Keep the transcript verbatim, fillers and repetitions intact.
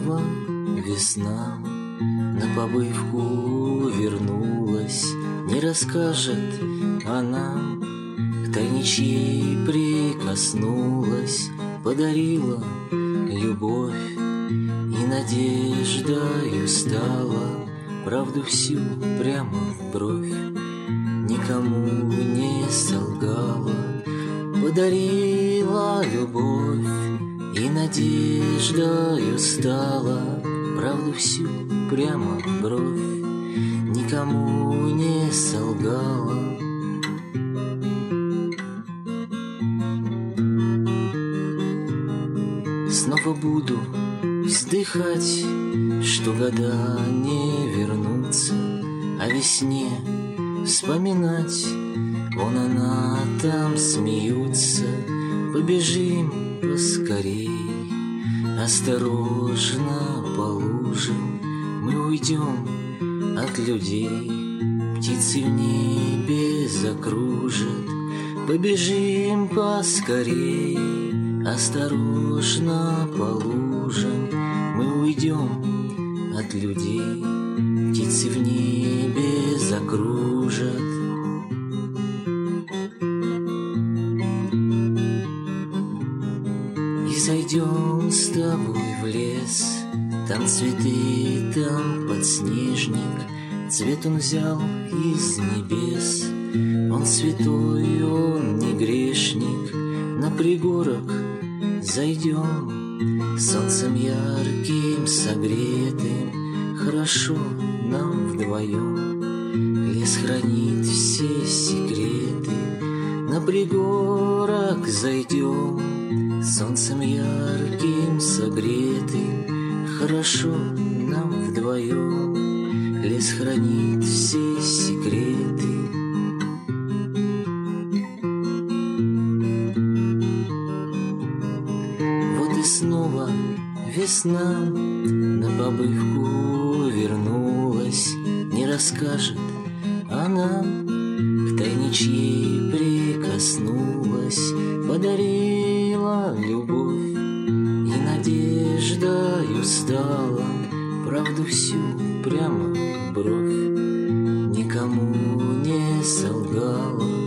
снова весна на побывку вернулась. Не расскажет она, к тайничьей прикоснулась, подарила любовь и надеждою стала, правду всю прямо в бровь, никому не солгала. Подарила любовь и надеждою стала, правду всю прямо в бровь, никому не солгала. Снова буду вздыхать, что года не вернутся, о весне вспоминать, вон она там смеются. Побежим поскорей, осторожно по лужам мы уйдем от людей. Птицы в небе закружат, побежим поскорей, осторожно по лужам мы уйдем от людей. Птицы в небе закружат. И зайдем с тобой в лес, там цветы, там подснежник. Цвет он взял из небес, он святой, он не грешник. На пригорок зайдем, солнцем ярким согретым, хорошо нам вдвоем. Лес хранит все секреты. На пригорок зайдем, солнцем ярким согретым, хорошо нам вдвоем. Лес хранит все секреты. Вот и снова весна на побывку вернулась. Не расскажет она, к тайничьей прикоснулась, подарила любовь и надеждою стала, правду всю прямо в бровь, никому не солгала.